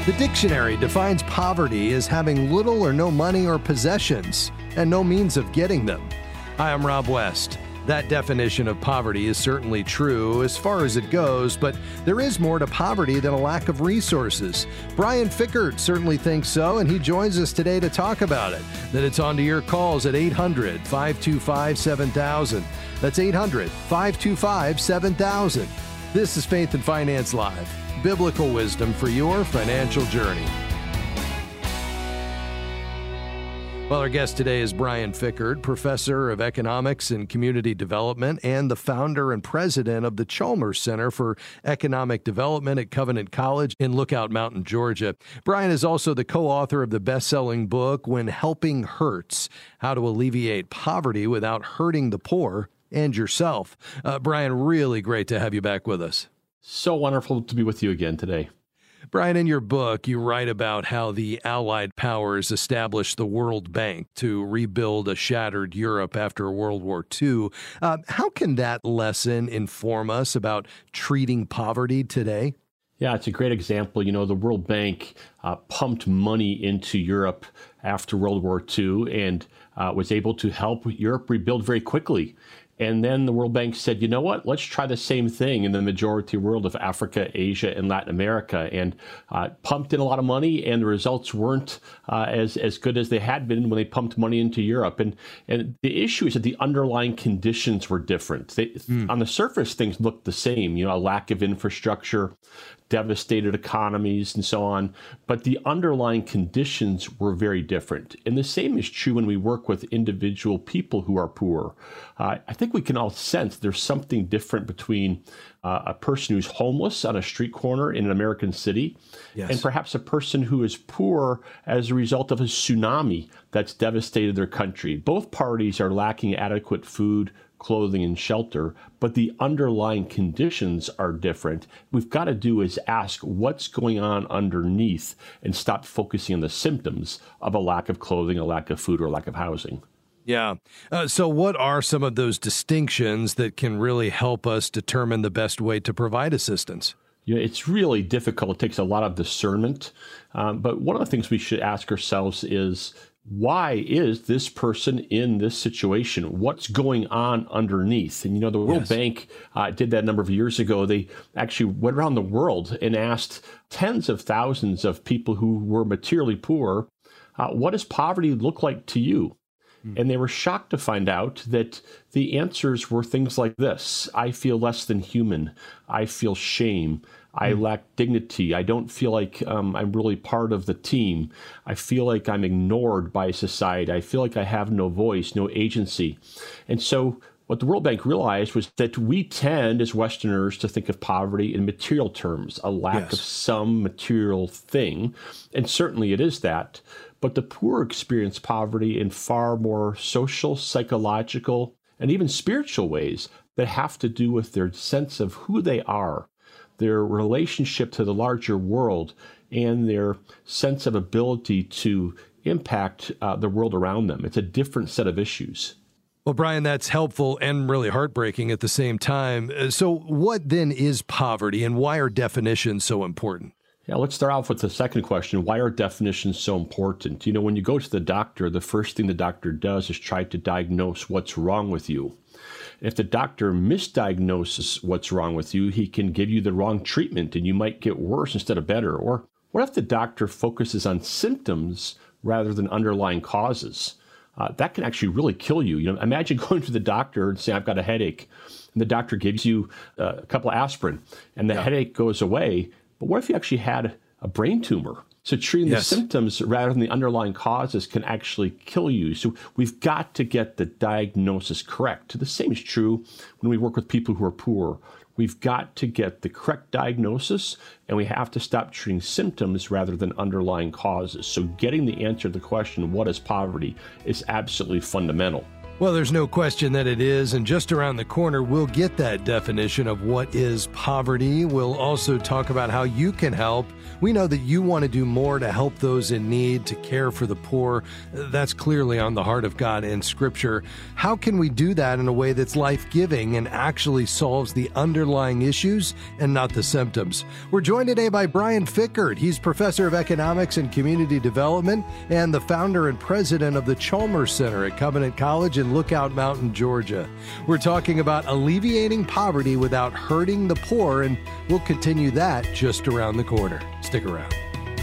The dictionary defines poverty as having little or no money or possessions, and no means of getting them. Hi, I'm Rob West. That definition of poverty is certainly true as far as it goes, but there is more to poverty than a lack of resources. Brian Fikkert certainly thinks so, and he joins us today to talk about it. Then it's on to your calls at 800-525-7000. That's 800-525-7000. This is Faith and Finance Live, biblical wisdom for your financial journey. Well, our guest today is Brian Fikkert, professor of economics and community development and the founder and president of the Chalmers Center for Economic Development at Covenant College in Lookout Mountain, Georgia. Brian is also the co-author of the best-selling book, When Helping Hurts: How to Alleviate Poverty Without Hurting the Poor and Yourself. Brian, really great to have you back with us. So wonderful to be with you again today. Brian, in your book, you write about how the Allied powers established the World Bank to rebuild a shattered Europe after World War II. How can that lesson inform us about treating poverty today? Yeah, it's a great example. You know, the World Bank pumped money into Europe after World War II and was able to help Europe rebuild very quickly. And then the World Bank said, you know what, let's try the same thing in the majority world of Africa, Asia, and Latin America, and pumped in a lot of money, and the results weren't as good as they had been when they pumped money into Europe. And the issue is that the underlying conditions were different. On the surface, things looked the same, you know, a lack of infrastructure, devastated economies, and so on. But the underlying conditions were very different. And the same is true when we work with individual people who are poor. I think we can all sense there's something different between a person who's homeless on a street corner in an American city, yes, and perhaps a person who is poor as a result of a tsunami that's devastated their country. Both parties are lacking adequate food, clothing, and shelter, but the underlying conditions are different. We've got to do is ask what's going on underneath and stop focusing on the symptoms of a lack of clothing, a lack of food, or a lack of housing. Yeah. So what are some of those distinctions that can really help us determine the best way to provide assistance? You know, it's really difficult. It takes a lot of discernment. But one of the things we should ask ourselves is, why is this person in this situation? What's going on underneath? And, you know, the World Bank did that a number of years ago. They actually went around the world and asked tens of thousands of people who were materially poor, what does poverty look like to you? And they were shocked to find out that the answers were things like this: I feel less than human. I feel shame. I lack dignity. I don't feel like I'm really part of the team. I feel like I'm ignored by society. I feel like I have no voice, no agency. And so what the World Bank realized was that we tend as Westerners to think of poverty in material terms, a lack of some material thing. And certainly it is that. But the poor experience poverty in far more social, psychological, and even spiritual ways that have to do with their sense of who they are, their relationship to the larger world, and their sense of ability to impact the world around them. It's a different set of issues. Well, Brian, that's helpful and really heartbreaking at the same time. So what then is poverty, and why are definitions so important? Yeah, let's start off with the second question. Why are definitions so important? You know, when you go to the doctor, the first thing the doctor does is try to diagnose what's wrong with you. If the doctor misdiagnoses what's wrong with you, he can give you the wrong treatment and you might get worse instead of better. Or what if the doctor focuses on symptoms rather than underlying causes? That can actually really kill you. You know, imagine going to the doctor and saying, I've got a headache, and the doctor gives you a couple of aspirin and the headache goes away. But what if you actually had a brain tumor? So treating the symptoms rather than the underlying causes can actually kill you. So we've got to get the diagnosis correct. The same is true when we work with people who are poor. We've got to get the correct diagnosis, and we have to stop treating symptoms rather than underlying causes. So getting the answer to the question, what is poverty, is absolutely fundamental. Well, there's no question that it is, and just around the corner, we'll get that definition of what is poverty. We'll also talk about how you can help. We know that you want to do more to help those in need, to care for the poor. That's clearly on the heart of God in Scripture. How can we do that in a way that's life-giving and actually solves the underlying issues and not the symptoms? We're joined today by Brian Fikkert. He's professor of economics and community development and the founder and president of the Chalmers Center at Covenant College in Lookout Mountain, Georgia. We're talking about alleviating poverty without hurting the poor, and we'll continue that just around the corner. Stick around.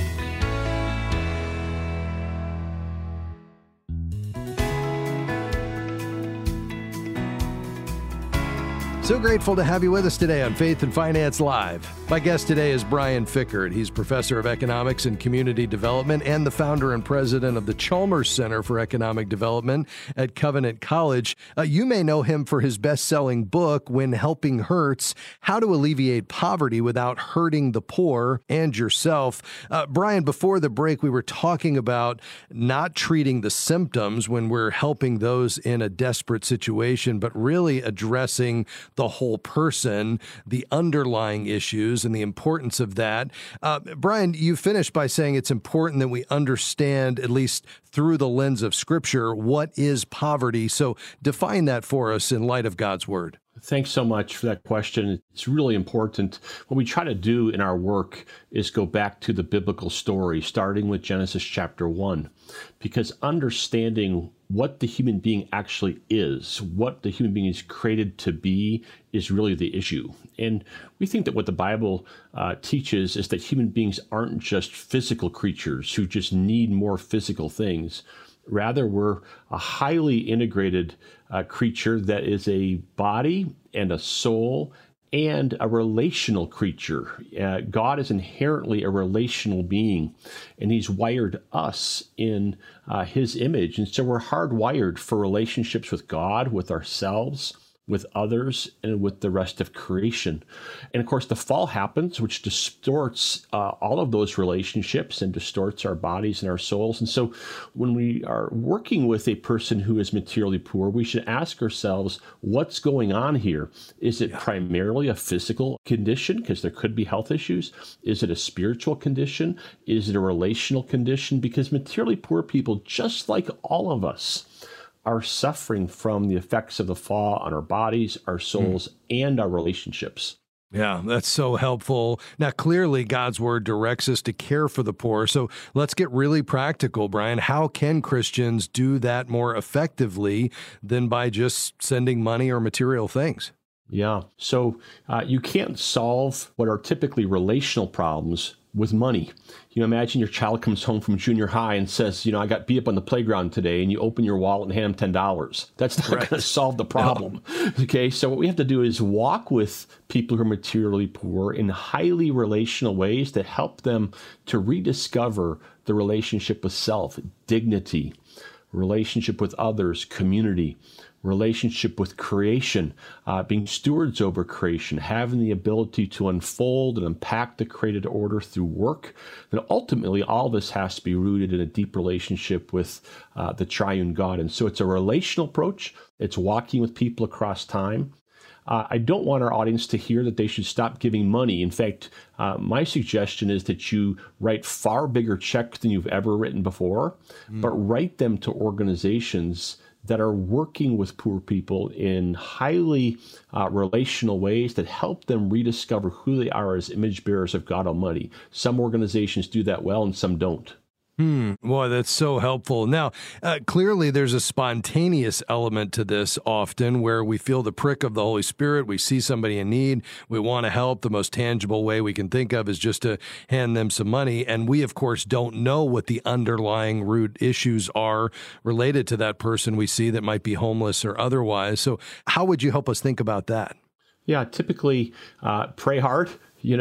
So grateful to have you with us today on Faith and Finance Live. My guest today is Brian Fikkert. He's professor of economics and community development and the founder and president of the Chalmers Center for Economic Development at Covenant College. You may know him for his best-selling book, When Helping Hurts, How to Alleviate Poverty Without Hurting the Poor and Yourself. Brian, before the break, we were talking about not treating the symptoms when we're helping those in a desperate situation, but really addressing the whole person, the underlying issues, and the importance of that. Brian, you finished by saying it's important that we understand, at least through the lens of Scripture, what is poverty. So define that for us in light of God's Word. Thanks so much for that question. It's really important. What we try to do in our work is go back to the biblical story, starting with Genesis chapter 1, because understanding what the human being actually is, what the human being is created to be, is really the issue. And we think that what the Bible teaches is that human beings aren't just physical creatures who just need more physical things. Rather, we're a highly integrated creature that is a body and a soul and a relational creature. God is inherently a relational being, and He's wired us in His image. And so we're hardwired for relationships with God, with ourselves, with others, and with the rest of creation. And of course, the fall happens, which distorts all of those relationships and distorts our bodies and our souls. And so when we are working with a person who is materially poor, we should ask ourselves, what's going on here? Is it primarily a physical condition? Because there could be health issues. Is it a spiritual condition? Is it a relational condition? Because materially poor people, just like all of us, are suffering from the effects of the fall on our bodies, our souls, and our relationships. Yeah, that's so helpful. Now, clearly, God's Word directs us to care for the poor. So let's get really practical, Brian. How can Christians do that more effectively than by just sending money or material things? Yeah, so you can't solve what are typically relational problems with money. You know, imagine your child comes home from junior high and says, I got beat up on the playground today, and you open your wallet and hand them $10. That's not going to solve the problem. No. Okay, so what we have to do is walk with people who are materially poor in highly relational ways that help them to rediscover the relationship with self, dignity, relationship with others, community, relationship with creation, being stewards over creation, having the ability to unfold and unpack the created order through work. And ultimately, all this has to be rooted in a deep relationship with the triune God. And so it's a relational approach. It's walking with people across time. I don't want our audience to hear that they should stop giving money. In fact, my suggestion is that you write far bigger checks than you've ever written before, but write them to organizations that are working with poor people in highly relational ways that help them rediscover who they are as image bearers of God Almighty. Some organizations do that well and some don't. Boy, that's so helpful. Now, clearly there's a spontaneous element to this often where we feel the prick of the Holy Spirit. We see somebody in need. We want to help. The most tangible way we can think of is just to hand them some money. And we, of course, don't know what the underlying root issues are related to that person we see that might be homeless or otherwise. So how would you help us think about that? Yeah, typically pray hard.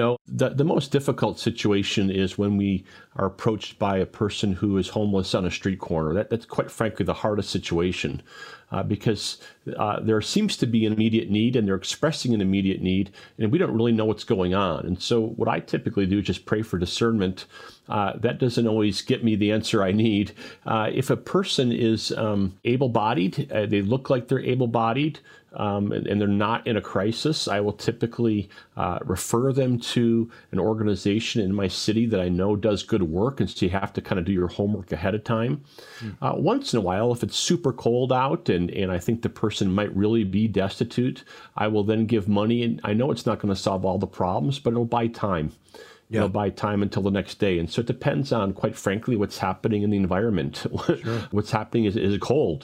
The most difficult situation is when we are approached by a person who is homeless on a street corner. That's quite frankly the hardest situation. because there seems to be an immediate need, and they're expressing an immediate need, and we don't really know what's going on. And so what I typically do is just pray for discernment. That doesn't always get me the answer I need. If a person is able-bodied, they look like they're able-bodied, and they're not in a crisis, I will typically refer them to an organization in my city that I know does good work, and so you have to kind of do your homework ahead of time. Once in a while, if it's super cold out and I think the person might really be destitute, I will then give money, and I know it's not going to solve all the problems, but it'll buy time. Yeah. Buy time until the next day. And so it depends on, quite frankly, what's happening in the environment. Sure. What's happening is it cold?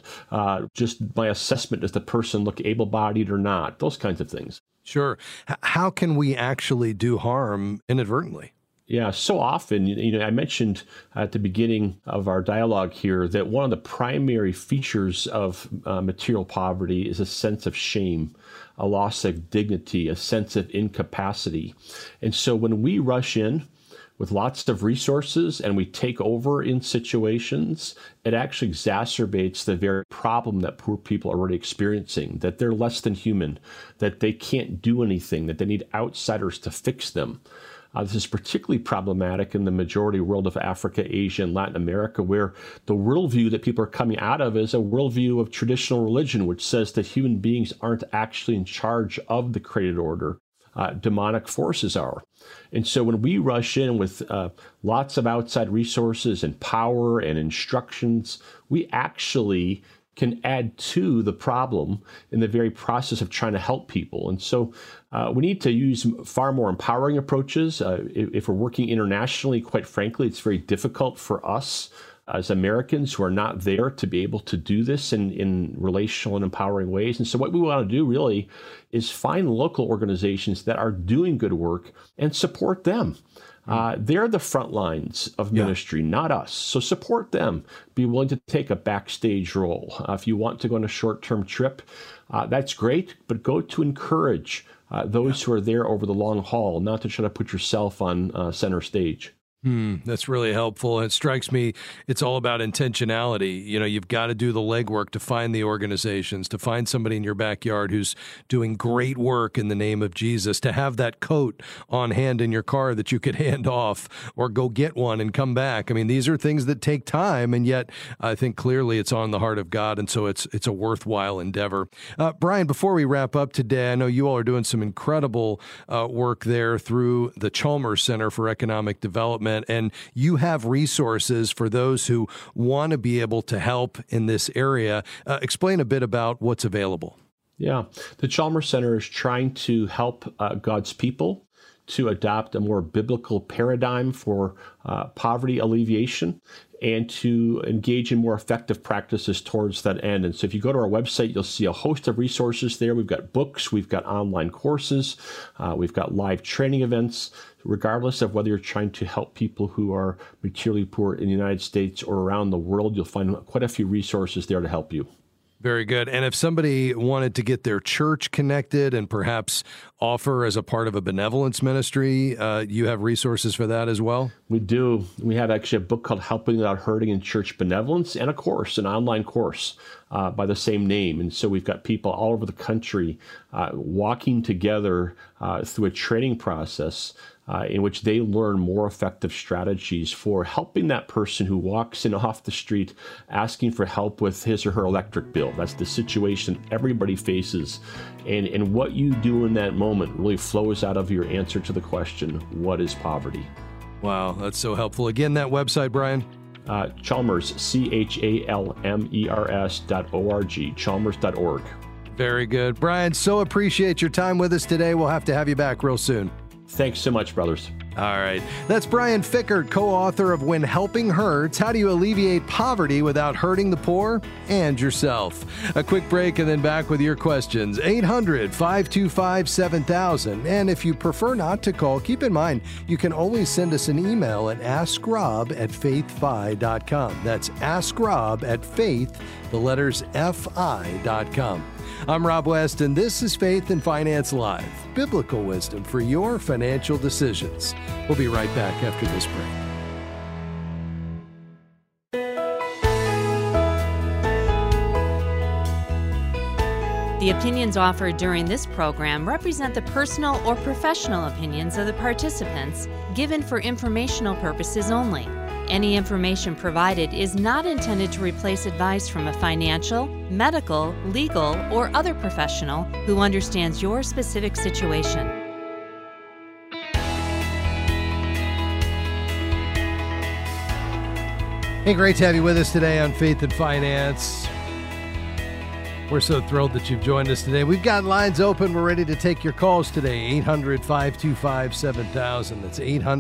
Just my assessment, does the person look able-bodied or not? Those kinds of things. Sure. How can we actually do harm inadvertently? Yeah, so often, I mentioned at the beginning of our dialogue here that one of the primary features of material poverty is a sense of shame, a loss of dignity, a sense of incapacity. And so when we rush in with lots of resources and we take over in situations, it actually exacerbates the very problem that poor people are already experiencing, that they're less than human, that they can't do anything, that they need outsiders to fix them. This is particularly problematic in the majority world of Africa, Asia, and Latin America, where the worldview that people are coming out of is a worldview of traditional religion, which says that human beings aren't actually in charge of the created order. Demonic forces are. And so when we rush in with lots of outside resources and power and instructions, we actually can add to the problem in the very process of trying to help people. And so we need to use far more empowering approaches. If we're working internationally, quite frankly, it's very difficult for us as Americans who are not there to be able to do this in relational and empowering ways. And so what we want to do really is find local organizations that are doing good work and support them. They're the front lines of ministry, not us. So support them. Be willing to take a backstage role. If you want to go on a short-term trip, that's great, but go to encourage those who are there over the long haul, not to try to put yourself on center stage. That's really helpful. It strikes me it's all about intentionality. You've got to do the legwork to find the organizations, to find somebody in your backyard who's doing great work in the name of Jesus, to have that coat on hand in your car that you could hand off or go get one and come back. I mean, these are things that take time, and yet I think clearly it's on the heart of God, and so it's a worthwhile endeavor. Brian, before we wrap up today, I know you all are doing some incredible work there through the Chalmers Center for Economic Development. And you have resources for those who want to be able to help in this area. Explain a bit about what's available. Yeah, the Chalmers Center is trying to help God's people to adopt a more biblical paradigm for poverty alleviation and to engage in more effective practices towards that end. And so if you go to our website, you'll see a host of resources there. We've got books, we've got online courses, we've got live training events. Regardless of whether you're trying to help people who are materially poor in the United States or around the world, you'll find quite a few resources there to help you. Very good. And if somebody wanted to get their church connected and perhaps offer as a part of a benevolence ministry, you have resources for that as well? We do. We have actually a book called Helping Without Hurting in Church Benevolence, and a course, an online course by the same name. And so we've got people all over the country walking together through a training process in which they learn more effective strategies for helping that person who walks in off the street asking for help with his or her electric bill. That's the situation everybody faces. And what you do in that moment really flows out of your answer to the question, what is poverty? Wow, that's so helpful. Again, that website, Brian? Chalmers, CHALMERS.org, chalmers.org. Very good. Brian, so appreciate your time with us today. We'll have to have you back real soon. Thanks so much, brothers. All right. That's Brian Fikkert, co-author of When Helping Hurts, How Do You Alleviate Poverty Without Hurting the Poor and Yourself. A quick break and then back with your questions. 800-525-7000. And if you prefer not to call, keep in mind, you can always send us an email at askrob@faithfi.com. That's askrob@faith, the letters fi.com. I'm Rob West, and this is Faith and Finance Live, biblical wisdom for your financial decisions. We'll be right back after this break. The opinions offered during this program represent the personal or professional opinions of the participants, given for informational purposes only. Any information provided is not intended to replace advice from a financial, medical, legal, or other professional who understands your specific situation. Hey, great to have you with us today on Faith and Finance. We're so thrilled that you've joined us today. We've got lines open. We're ready to take your calls today. 800-525-7000. That's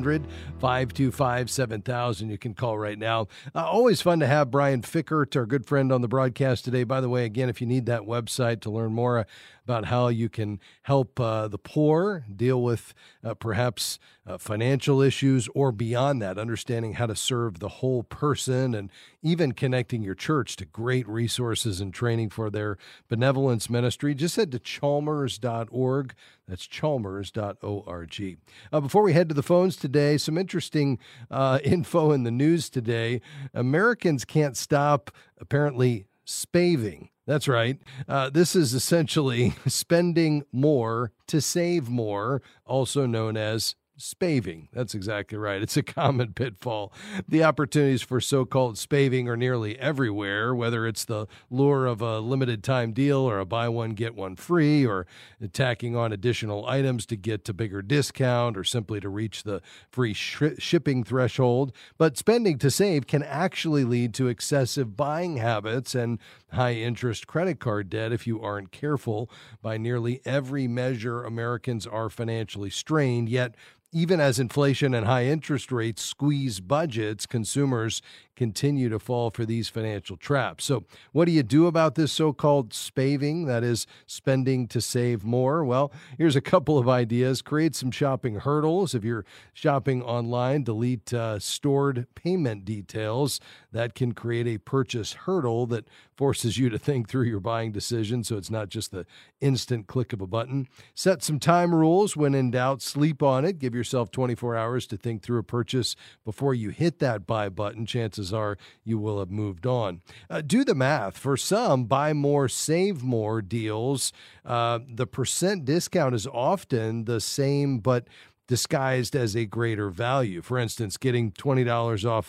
800-525-7000. You can call right now. Always fun to have Brian Fickert, our good friend, on the broadcast today. By the way, again, if you need that website to learn more about how you can help the poor deal with perhaps financial issues or beyond that, understanding how to serve the whole person and even connecting your church to great resources and training for their benevolence ministry, just head to chalmers.org. That's chalmers.org. Before we head to the phones today, some interesting info in the news today. Americans can't stop, apparently, spaving. That's right. This is essentially spending more to save more, also known as spaving. That's exactly right. It's a common pitfall. The opportunities for so-called spaving are nearly everywhere, whether it's the lure of a limited time deal or a buy one, get one free, or tacking on additional items to get a bigger discount or simply to reach the free shipping threshold. But spending to save can actually lead to excessive buying habits and high interest credit card debt if you aren't careful. By nearly every measure, Americans are financially strained, yet even as inflation and high interest rates squeeze budgets, consumers continue to fall for these financial traps. So what do you do about this so-called spaving, that is, spending to save more? Well, here's a couple of ideas. Create some shopping hurdles. If you're shopping online, delete stored payment details. That can create a purchase hurdle that forces you to think through your buying decision, so it's not just the instant click of a button. Set some time rules. When in doubt, sleep on it. Give yourself 24 hours to think through a purchase before you hit that buy button. Chances are you will have moved on. Do the math. For some buy more, save more deals, the percent discount is often the same, but disguised as a greater value. For instance, getting $20 off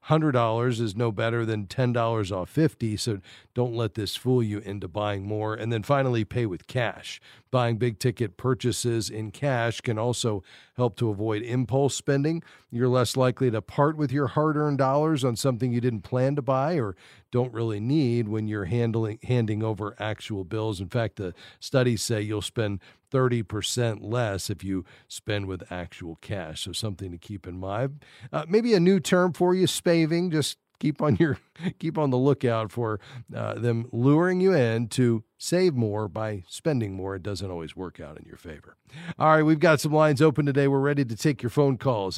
$100 is no better than $10 off $50, so don't let this fool you into buying more. And then finally, pay with cash. Buying big-ticket purchases in cash can also help to avoid impulse spending. You're less likely to part with your hard-earned dollars on something you didn't plan to buy or don't really need when you're handing over actual bills. In fact, the studies say you'll spend 30% less if you spend with actual cash. So something to keep in mind. Maybe a new term for you, spaving. Just keep on the lookout for them luring you in to save more by spending more. It doesn't always work out in your favor. All right, we've got some lines open today. We're ready to take your phone calls.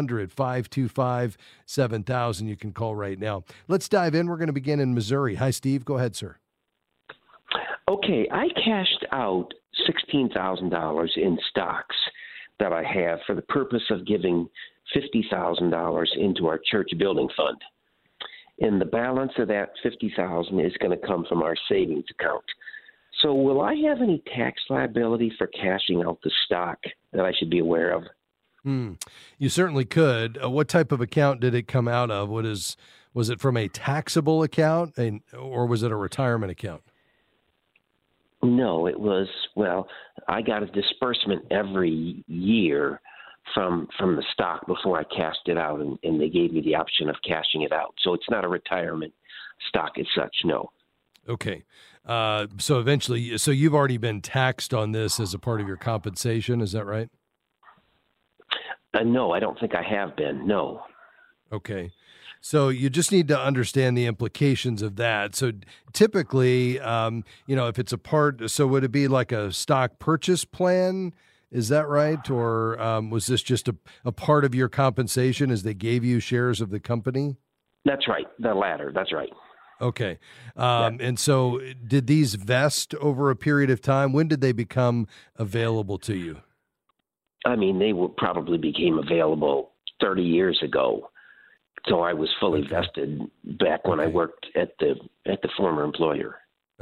800-525-7000. You can call right now. Let's dive in. We're going to begin in Missouri. Hi, Steve. Go ahead, sir. Okay, I cashed out $16,000 in stocks that I have for the purpose of giving $50,000 into our church building fund. And the balance of that $50,000 is going to come from our savings account. So will I have any tax liability for cashing out the stock that I should be aware of? You certainly could. What type of account did it come out of? Was it from a taxable account or was it a retirement account? No, it was, I got a disbursement every year from the stock before I cashed it out, and they gave me the option of cashing it out. So it's not a retirement stock as such, no. Okay. So eventually, you've already been taxed on this as a part of your compensation, is that right? No, I don't think I have been, no. Okay. So you just need to understand the implications of that. So typically, if it's a part, so would it be like a stock purchase plan? Is that right? Or was this just a part of your compensation as they gave you shares of the company? That's right. The latter. That's right. Okay. And so did these vest over a period of time? When did they become available to you? I mean, they probably became available 30 years ago. So I was fully vested back when I worked at the former employer.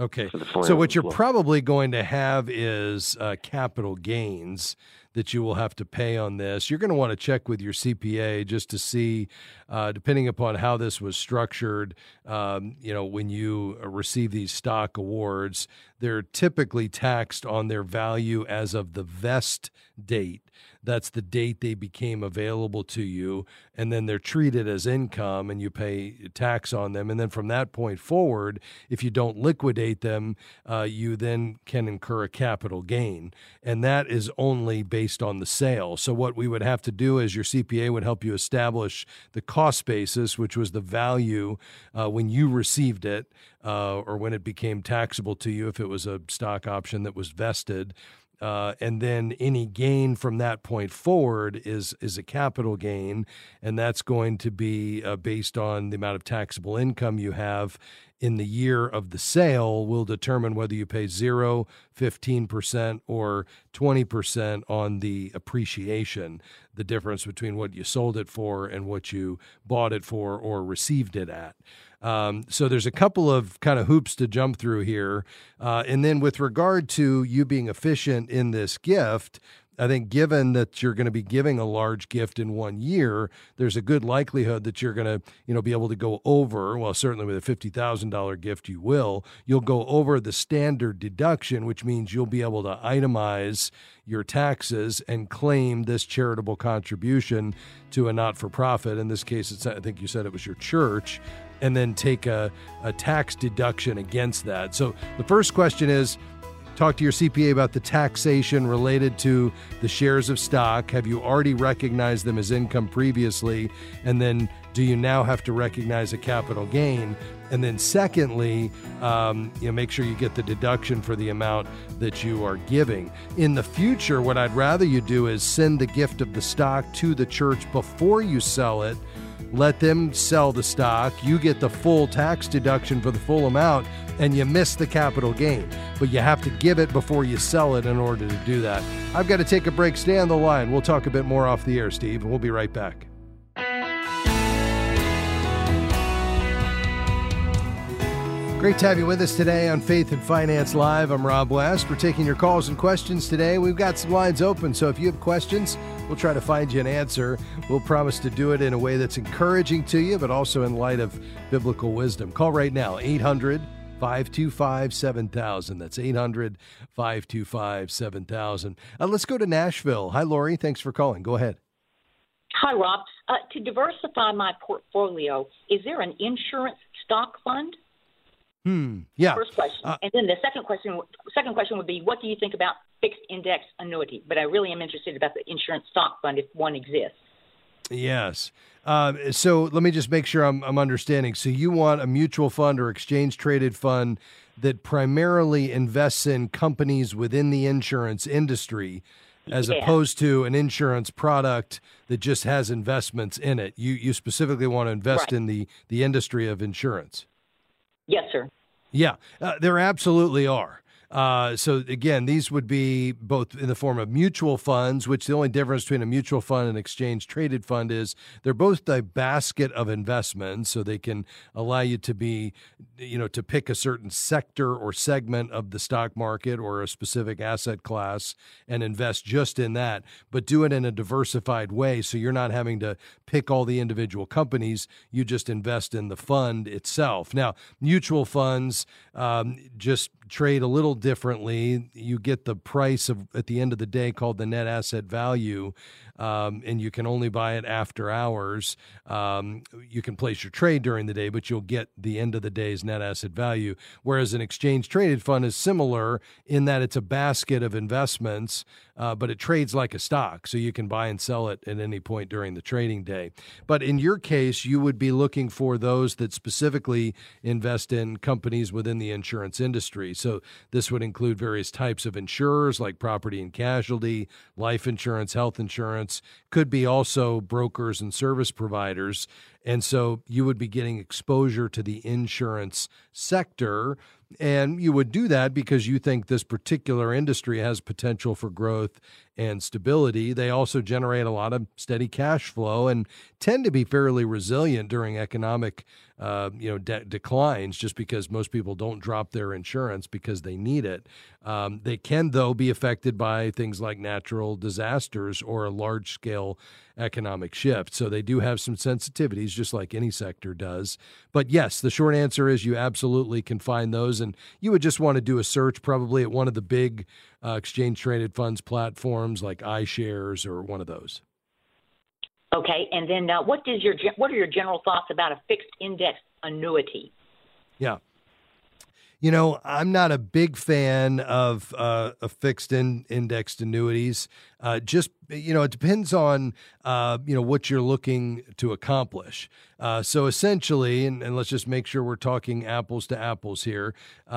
Okay. For the So what you're employee. probably going to have is capital gains that you will have to pay on this. You're going to want to check with your CPA just to see, depending upon how this was structured, when you receive these stock awards, they're typically taxed on their value as of the vest date. That's the date they became available to you, and then they're treated as income, and you pay tax on them. And then from that point forward, if you don't liquidate them, you then can incur a capital gain, and that is only based on the sale. So what we would have to do is your CPA would help you establish the cost basis, which was the value when you received it or when it became taxable to you if it was a stock option that was vested. And then any gain from that point forward is a capital gain, and that's going to be based on the amount of taxable income you have in the year of the sale. Will determine whether you pay 0, 15%, or 20% on the appreciation, the difference between what you sold it for and what you bought it for or received it at. So there's a couple of kind of hoops to jump through here. And then with regard to you being efficient in this gift, I think given that you're going to be giving a large gift in 1 year, there's a good likelihood that you're going to, be able to go over, well, certainly with a $50,000 gift, you'll go over the standard deduction, which means you'll be able to itemize your taxes and claim this charitable contribution to a not-for-profit. In this case, I think you said it was your church, and then take a tax deduction against that. So the first question is, talk to your CPA about the taxation related to the shares of stock. Have you already recognized them as income previously? And then do you now have to recognize a capital gain? And then secondly, make sure you get the deduction for the amount that you are giving. In the future, what I'd rather you do is send the gift of the stock to the church before you sell it. Let them sell the stock. You get the full tax deduction for the full amount, and you miss the capital gain. But you have to give it before you sell it in order to do that. I've got to take a break. Stay on the line. We'll talk a bit more off the air, Steve, and we'll be right back. Great to have you with us today on Faith and Finance Live. I'm Rob West. We're taking your calls and questions today. We've got some lines open, so if you have questions, we'll try to find you an answer. We'll promise to do it in a way that's encouraging to you, but also in light of biblical wisdom. Call right now, 800-525-7000. That's 800-525-7000. Let's go to Nashville. Hi, Lori. Thanks for calling. Go ahead. Hi, Rob. To diversify my portfolio, is there an insurance stock fund? Yeah. First question. And then the second question would be, what do you think about fixed index annuity? But I really am interested about the insurance stock fund if one exists. Yes. So let me just make sure I'm understanding. So you want a mutual fund or exchange traded fund that primarily invests in companies within the insurance industry, as opposed to an insurance product that just has investments in it. You specifically want to invest in the industry of insurance. Yes, sir. Yeah, there absolutely are. So again, these would be both in the form of mutual funds, which the only difference between a mutual fund and exchange traded fund is they're both a basket of investments. So they can allow you to be, to pick a certain sector or segment of the stock market or a specific asset class and invest just in that, but do it in a diversified way. So you're not having to pick all the individual companies. You just invest in the fund itself. Now, mutual funds just trade a little differently. You get the price at the end of the day called the net asset value, and you can only buy it after hours. You can place your trade during the day, but you'll get the end of the day's net asset value. Whereas an exchange traded fund is similar in that it's a basket of investments, but it trades like a stock. So you can buy and sell it at any point during the trading day. But in your case, you would be looking for those that specifically invest in companies within the insurance industry. So this would include various types of insurers like property and casualty, life insurance, health insurance, could be also brokers and service providers. And so you would be getting exposure to the insurance sector, and you would do that because you think this particular industry has potential for growth and stability. They also generate a lot of steady cash flow and tend to be fairly resilient during economic declines just because most people don't drop their insurance because they need it. They can, though, be affected by things like natural disasters or a large-scale economic shift. So they do have some sensitivities, just like any sector does. But yes, the short answer is you absolutely can find those, and you would just want to do a search probably at one of the big exchange-traded funds platforms like iShares or one of those. Okay, and then what are your general thoughts about a fixed index annuity? Yeah. I'm not a big fan of fixed indexed annuities. It depends on, what you're looking to accomplish. So essentially, and let's just make sure we're talking apples to apples here,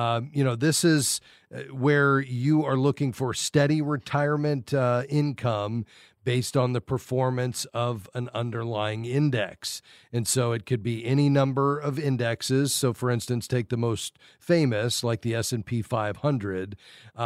this is where you are looking for steady retirement income based on the performance of an underlying index. And so it could be any number of indexes. So for instance, take the most famous, like the S&P 500.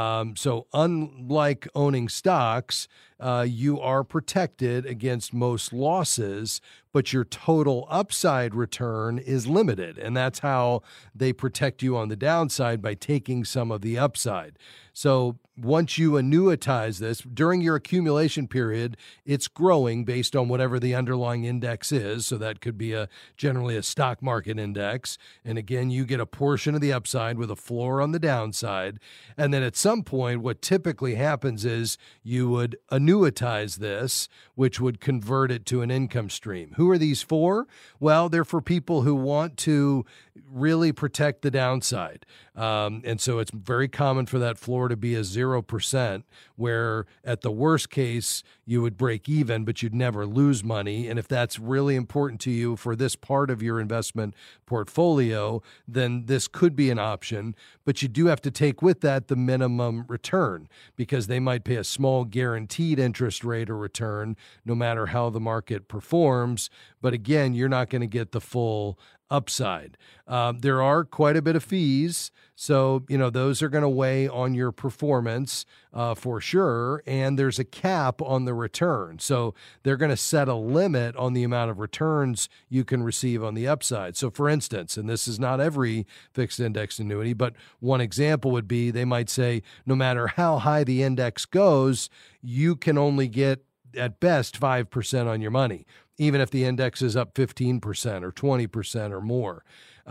So unlike owning stocks, you are protected against most losses, but your total upside return is limited. And that's how they protect you on the downside, by taking some of the upside. So once you annuitize this, during your accumulation period, it's growing based on whatever the underlying index is. So that could be generally a stock market index. And again, you get a portion of the upside with a floor on the downside. And then at some point, what typically happens is you would annuitize this, which would convert it to an income stream. Who are these for? Well, they're for people who want to really protect the downside. And so it's very common for that floor to be a 0%, where at the worst case, you would break even, but you'd never lose money. And if that's really important to you for this part of your investment portfolio, then this could be an option. But you do have to take with that the minimum return, because they might pay a small guaranteed interest rate or return no matter how the market performs. But again, you're not going to get the full upside. There are quite a bit of fees. So, those are going to weigh on your performance for sure. And there's a cap on the return. So they're going to set a limit on the amount of returns you can receive on the upside. So for instance, and this is not every fixed index annuity, but one example would be they might say, no matter how high the index goes, you can only get at best 5% on your money, even if the index is up 15% or 20% or more.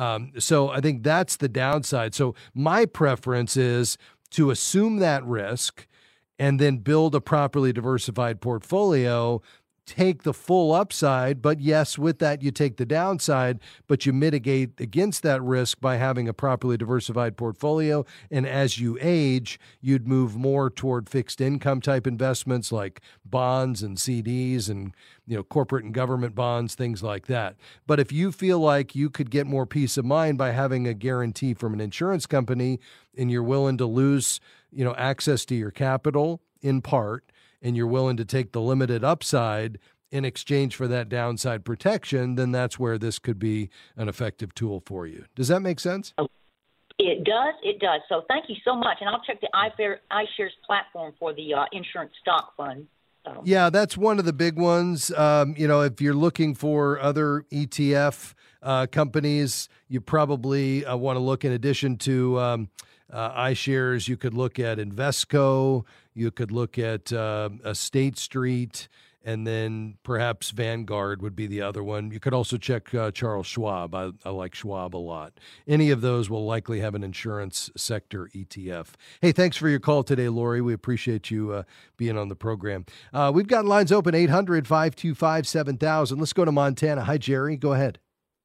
So I think that's the downside. So my preference is to assume that risk and then build a properly diversified portfolio, take the full upside, but yes, with that, you take the downside, but you mitigate against that risk by having a properly diversified portfolio. And as you age, you'd move more toward fixed income type investments like bonds and CDs and, corporate and government bonds, things like that. But if you feel like you could get more peace of mind by having a guarantee from an insurance company, and you're willing to lose, access to your capital in part, and you're willing to take the limited upside in exchange for that downside protection, then that's where this could be an effective tool for you. Does that make sense? It does. So thank you so much. And I'll check the iShares platform for the insurance stock fund. Yeah, that's one of the big ones. If you're looking for other ETF companies, you probably want to look, in addition to iShares, you could look at Invesco, you could look at State Street, and then perhaps Vanguard would be the other one. You could also check Charles Schwab. I like Schwab a lot. Any of those will likely have an insurance sector ETF. Hey, thanks for your call today, Lori. We appreciate you being on the program. We've got lines open, 800-525-7000. Let's go to Montana. Hi, Jerry. Go ahead.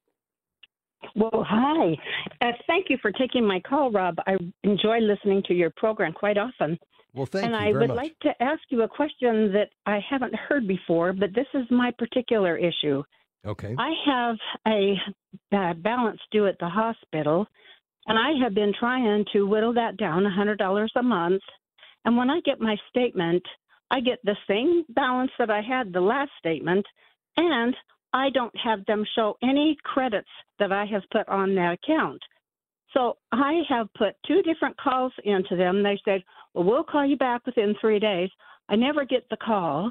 Well, hi. Thank you for taking my call, Rob. I enjoy listening to your program quite often. Well, thank you very much. And I would like to ask you a question that I haven't heard before, but this is my particular issue. Okay. I have a balance due at the hospital, and I have been trying to whittle that down $100 a month. And when I get my statement, I get the same balance that I had the last statement, and I don't have them show any credits that I have put on that account. So I have put 2 different calls into them. They said, well, we'll call you back within 3 days. I never get the call.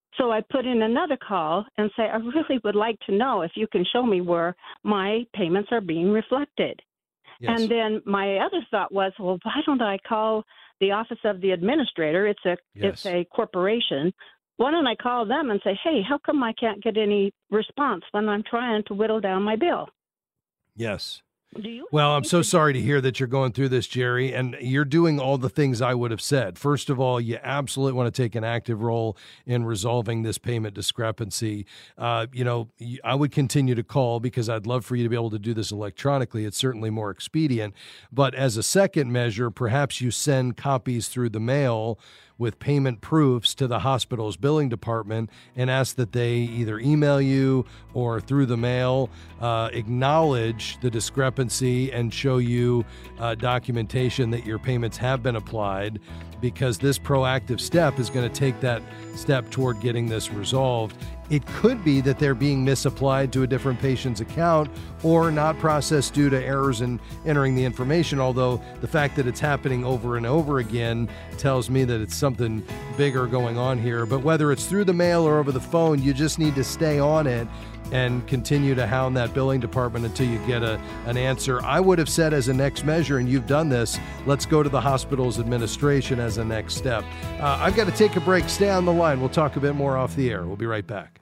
So I put in another call and say, I really would like to know if you can show me where my payments are being reflected. Yes. And then my other thought was, well, why don't I call the office of the administrator? It's a corporation. Why don't I call them and say, hey, how come I can't get any response when I'm trying to whittle down my bill? Yes. Do you? Well, I'm so sorry to hear that you're going through this, Jerry, and you're doing all the things I would have said. First of all, you absolutely want to take an active role in resolving this payment discrepancy. I would continue to call because I'd love for you to be able to do this electronically. It's certainly more expedient. But as a second measure, perhaps you send copies through the mail with payment proofs to the hospital's billing department and ask that they either email you or through the mail acknowledge the discrepancy and show you documentation that your payments have been applied, because this proactive step is going to take that step toward getting this resolved. It could be that they're being misapplied to a different patient's account or not processed due to errors in entering the information, although the fact that it's happening over and over again tells me that it's something bigger going on here. But whether it's through the mail or over the phone, you just need to stay on it and continue to hound that billing department until you get an answer. I would have said as a next measure, and you've done this, let's go to the hospital's administration as a next step. I've got to take a break. Stay on the line. We'll talk a bit more off the air. We'll be right back.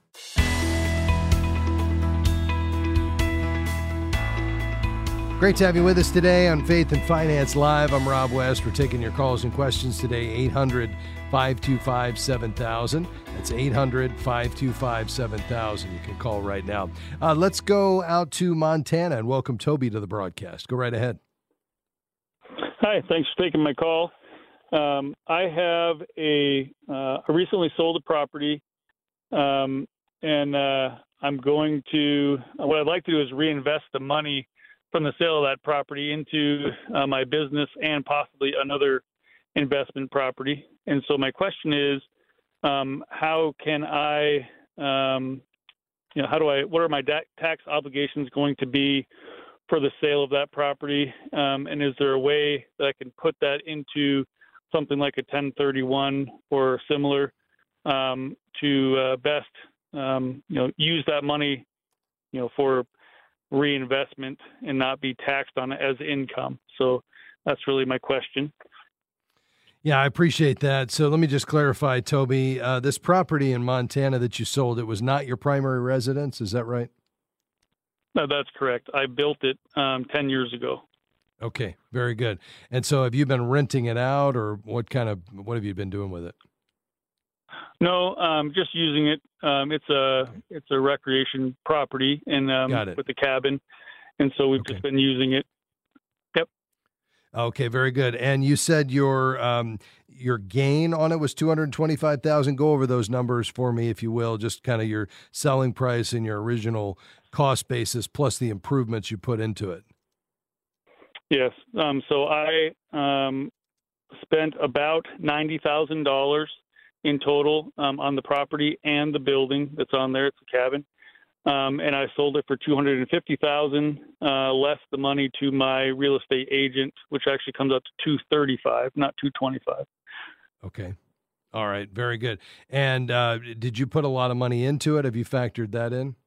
Great to have you with us today on Faith and Finance Live. I'm Rob West. We're taking your calls and questions today, 800-525-7000. That's 800-525-7000. You can call right now. Let's go out to Montana and welcome Toby to the broadcast. Go right ahead. Hi, thanks for taking my call. I have I recently sold a property, and I'm going to, what I'd like to do is reinvest the money from the sale of that property into my business and possibly another investment property. And so my question is, how can I, what are my tax obligations going to be for the sale of that property? And is there a way that I can put that into something like a 1031 or similar to best, use that money, for reinvestment and not be taxed on it as income? So that's really my question. Yeah, I appreciate that. So let me just clarify, Toby, this property in Montana that you sold, it was not your primary residence. Is that right? No, that's correct. I built it 10 years ago. Okay, very good. And so have you been renting it out, or what have you been doing with it? No, just using it. It's a recreation property and with the cabin. And so we've just been using it. Yep. Okay, very good. And you said your gain on it was $225,000. Go over those numbers for me, if you will. Just kind of your selling price and your original cost basis, plus the improvements you put into it. Yes. So I spent about $90,000 in total on the property and the building that's on there. It's a cabin. And I sold it for $250,000, less the money to my real estate agent, which actually comes up to $235,000, not $225,000. Okay. All right. Very good. And did you put a lot of money into it? Have you factored that in?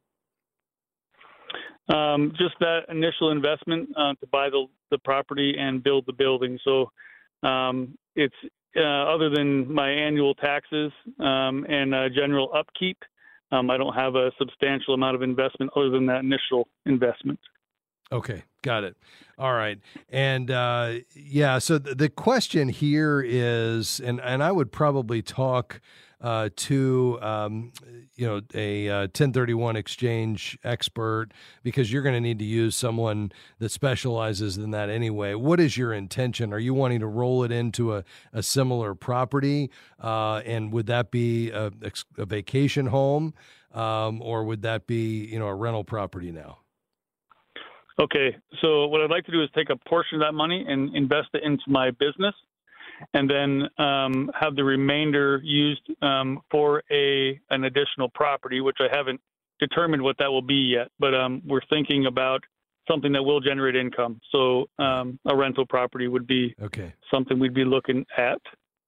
Just that initial investment to buy the property and build the building. So it's other than my annual taxes and general upkeep, I don't have a substantial amount of investment other than that initial investment. Okay, got it. All right. And so the question here is, and I would probably talk to a 1031 exchange expert, because you're going to need to use someone that specializes in that anyway. What is your intention? Are you wanting to roll it into a similar property? And would that be a vacation home, or would that be a rental property now? Okay, so what I'd like to do is take a portion of that money and invest it into my business, and then have the remainder used for an additional property, which I haven't determined what that will be yet. But we're thinking about something that will generate income. So a rental property would be something we'd be looking at.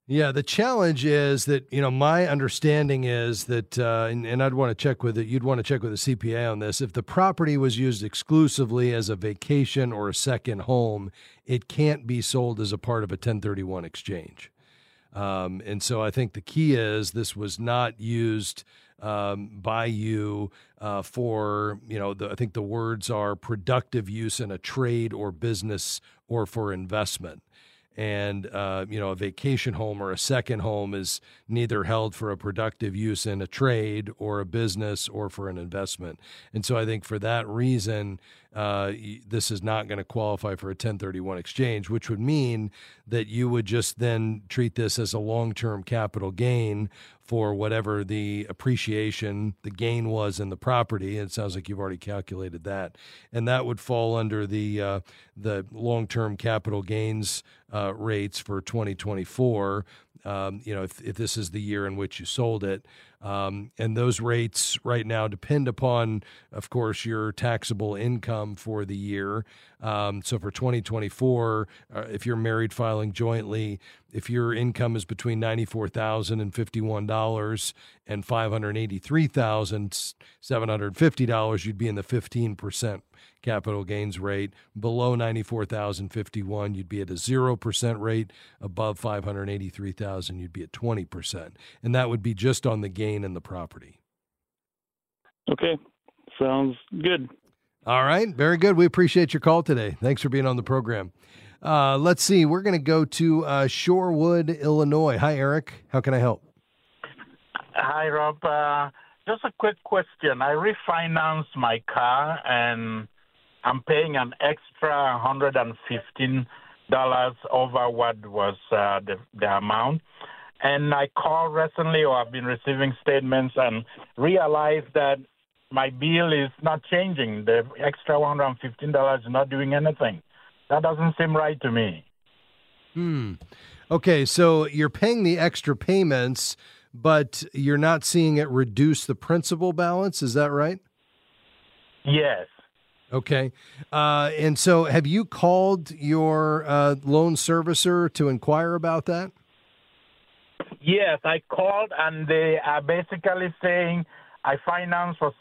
Yeah, the challenge is that, my understanding is that, and I'd want to check with it, you'd want to check with a CPA on this. If the property was used exclusively as a vacation or a second home, it can't be sold as a part of a 1031 exchange. And so I think the key is this was not used by you for, I think the words are productive use in a trade or business or for investment. And, a vacation home or a second home is neither held for a productive use in a trade or a business or for an investment. And so I think for that reason, this is not going to qualify for a 1031 exchange, which would mean that you would just then treat this as a long-term capital gain for whatever the appreciation, the gain was in the property. And it sounds like you've already calculated that. And that would fall under the long-term capital gains rates for 2024, if this is the year in which you sold it. And those rates right now depend upon, of course, your taxable income for the year. So for 2024, if you're married filing jointly, if your income is between $94,051 and $583,750, you'd be in the 15% capital gains rate. Below $94,051, you'd be at a 0% rate. Above $583,000, you'd be at 20%. And that would be just on the gain in the property. Okay. Sounds good. All right. Very good. We appreciate your call today. Thanks for being on the program. Let's see. We're going to go to Shorewood, Illinois. Hi, Eric. How can I help? Hi, Rob. Just a quick question. I refinanced my car, and I'm paying an extra $115 over what was the amount. And I called recently, or I've been receiving statements, and realized that my bill is not changing. The extra $115 is not doing anything. That doesn't seem right to me. Okay, so you're paying the extra payments, but you're not seeing it reduce the principal balance. Is that right? Yes. Okay. And so have you called your loan servicer to inquire about that? Yes, I called, and they are basically saying I financed for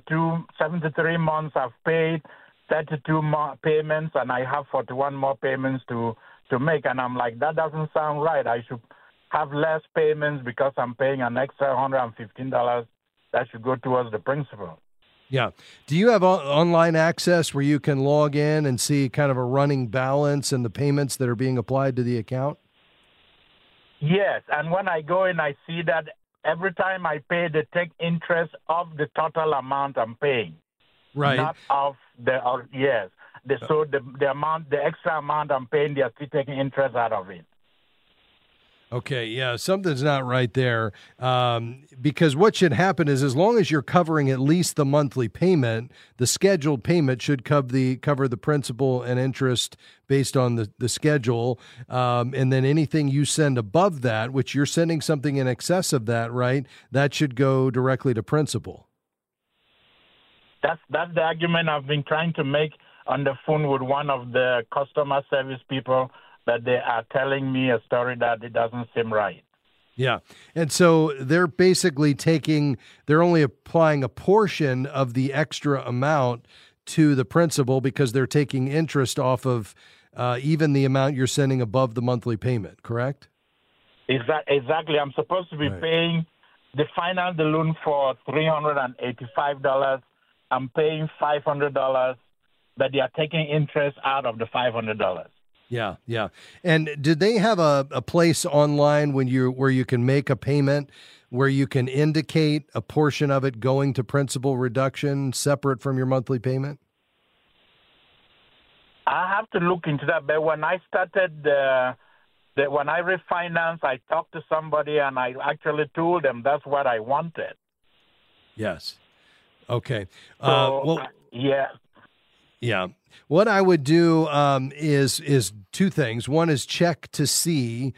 73 months. I've paid 32 more payments, and I have 41 more payments to make. And I'm like, that doesn't sound right. I should have less payments because I'm paying an extra $115 that should go towards the principal. Yeah. Do you have online access where you can log in and see kind of a running balance and the payments that are being applied to the account? Yes. And when I go in, I see that every time I pay, they take interest of the total amount I'm paying. Right. Not of the, yes. So the amount, the extra amount I'm paying, they are still taking interest out of it. Okay, yeah, something's not right there, because what should happen is as long as you're covering at least the monthly payment, the scheduled payment should cover the principal and interest based on the schedule, and then anything you send above that, which you're sending something in excess of that, right, that should go directly to principal. That's the argument I've been trying to make on the phone with one of the customer service people, that they are telling me a story that it doesn't seem right. Yeah. And so they're basically they're only applying a portion of the extra amount to the principal because they're taking interest off of even the amount you're sending above the monthly payment, correct? Exactly. I'm supposed to be paying the loan for $385. I'm paying $500, but they are taking interest out of the $500. Yeah, yeah. And did they have a place online where you can make a payment, where you can indicate a portion of it going to principal reduction separate from your monthly payment? I have to look into that. But when I started when I refinanced, I talked to somebody and I actually told them that's what I wanted. Yes. Okay. Yeah. Yeah. What I would do is two things. One is check to see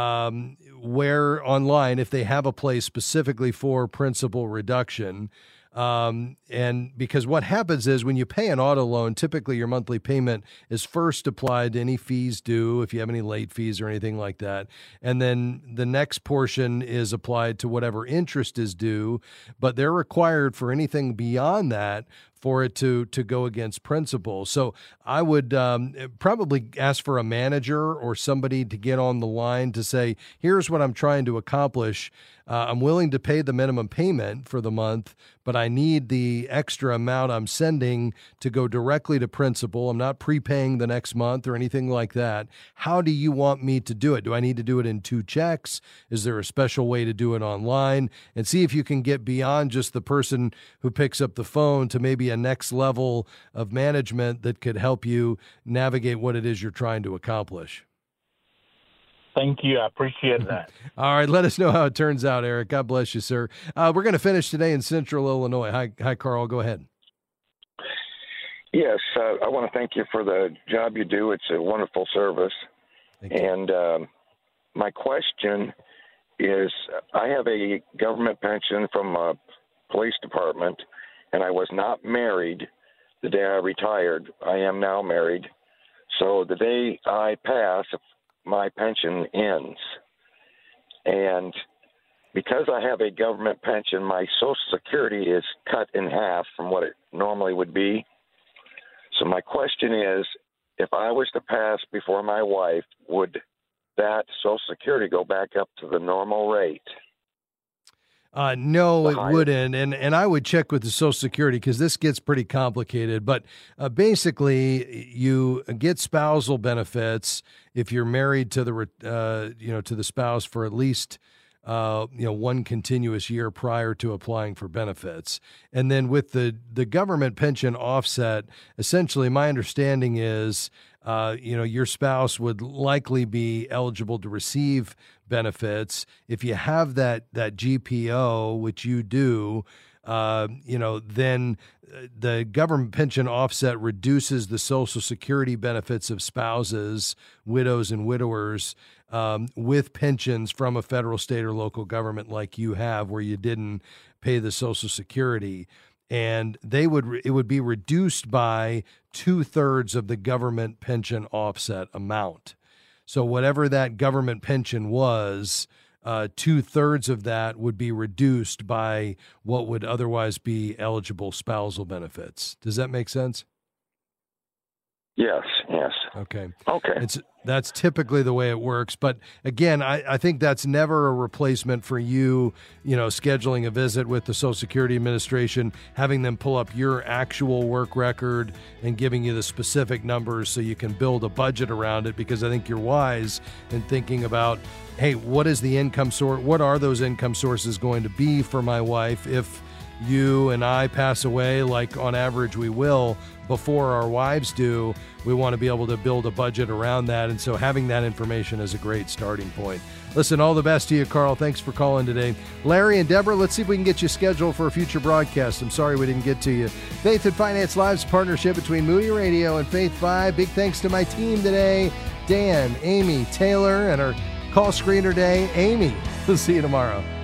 where online, if they have a place specifically for principal reduction. And because what happens is when you pay an auto loan, typically your monthly payment is first applied to any fees due, if you have any late fees or anything like that. And then the next portion is applied to whatever interest is due, but they're required for anything beyond that for it to go against principal. So I would probably ask for a manager or somebody to get on the line to say, here's what I'm trying to accomplish. I'm willing to pay the minimum payment for the month, but I need the extra amount I'm sending to go directly to principal. I'm not prepaying the next month or anything like that. How do you want me to do it? Do I need to do it in 2 checks? Is there a special way to do it online? And see if you can get beyond just the person who picks up the phone to maybe a next level of management that could help you navigate what it is you're trying to accomplish. Thank you. I appreciate that. All right. Let us know how it turns out, Eric. God bless you, sir. We're going to finish today in Central Illinois. Hi, Carl. Go ahead. Yes. I want to thank you for the job you do. It's a wonderful service. And my question is, I have a government pension from a police department, and I was not married the day I retired. I am now married. So the day I pass, my pension ends. And because I have a government pension, my Social Security is cut in half from what it normally would be. So my question is, if I was to pass before my wife, would that Social Security go back up to the normal rate? No, it wouldn't. And I would check with the Social Security because this gets pretty complicated. But basically, you get spousal benefits if you're married to the spouse for at least one continuous year prior to applying for benefits. And then with the government pension offset, essentially, my understanding is your spouse would likely be eligible to receive benefits. If you have that GPO, which you do, then the government pension offset reduces the Social Security benefits of spouses, widows, and widowers with pensions from a federal, state, or local government like you have, where you didn't pay the Social Security. And it would be reduced by 2/3 of the government pension offset amount. So whatever that government pension was, 2/3 of that would be reduced by what would otherwise be eligible spousal benefits. Does that make sense? Yes. Okay. That's typically the way it works. But again, I think that's never a replacement for you, scheduling a visit with the Social Security Administration, having them pull up your actual work record and giving you the specific numbers so you can build a budget around it, because I think you're wise in thinking about, hey, what is the income source? What are those income sources going to be for my wife if you and I pass away, like on average we will, before our wives do? We want to be able to build a budget around that. And so having that information is a great starting point. Listen, all the best to you, Carl. Thanks for calling today. Larry and Deborah, let's see if we can get you scheduled for a future broadcast. I'm sorry we didn't get to you. Faith and Finance Live's partnership between Moody Radio and Faith 5. Big thanks to my team today, Dan, Amy, Taylor, and our call screener day, Amy. We'll see you tomorrow.